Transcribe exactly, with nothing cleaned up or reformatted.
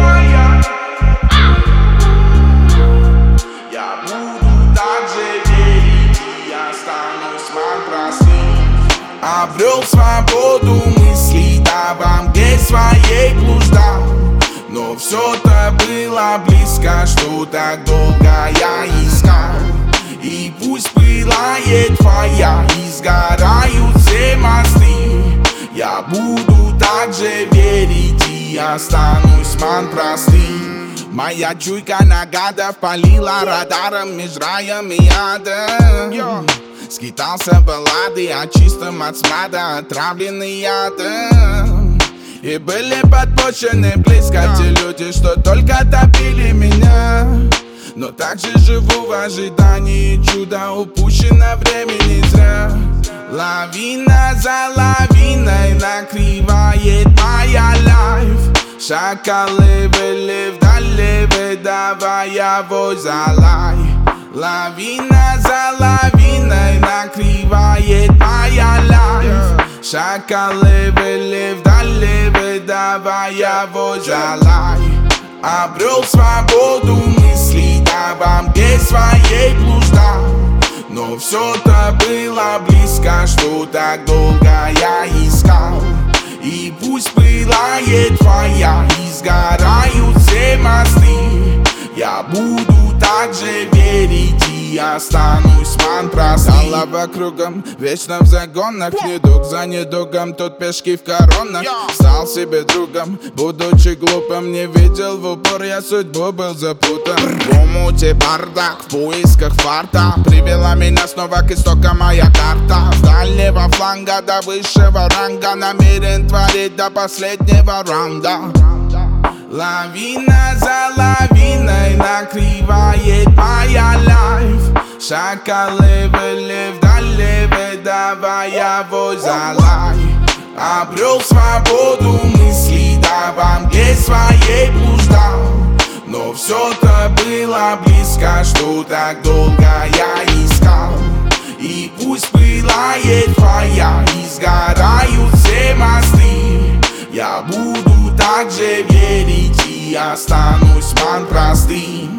твоя. Я буду так же верить, и останусь ман простым. Обрел свободу мыслей, обо мне своей блуждал. Но все-то было близко, что так долго я искал. И пусть пылает твоя, и сгорают все мосты, я буду так же верить, и останусь ман простым. Моя чуйка на гадов палила радаром меж раем и адом. Скитался баллады о чистом от смрада, отравленный ядом. И были подпущены близко те люди, что только топили меня. Но также живу в ожидании чуда, упущено времени зря. Лавина за лавиной накрывает моя лайф. Шакалы были вдали, выдавая вой за лай. Лавина за лавиной накрывает моя лайф. Шакалы были вдали, выдавая вой за лай. Обрел свободу мыслей, обо мне своей блуждал. Но все-то было близко, что так долго я искал. И пусть пылает твоя, и сгорают все мосты, я буду так же верить, и останусь ман простым. Голова кругом, вечно в загонах, недуг за недугом, тут пешки в коронах. Стал себе другом, будучи глупым, не видел в упор, я судьбу был запутан. В умуте бардак, в поисках фарта привела меня снова к истокам моя карта. С дальнего фланга до высшего ранга намерен творить до последнего раунда. Лавина за лавиной накрывает моя лайф. Шакалы были вдали, выдавая вой за лай. Обрел свободу мыслей, обо мне своей блуждал. Но все-то было близко, что так долго я искал. И пусть пылает твоя, и сгорают все мосты, я буду так же верить, и останусь ман простым.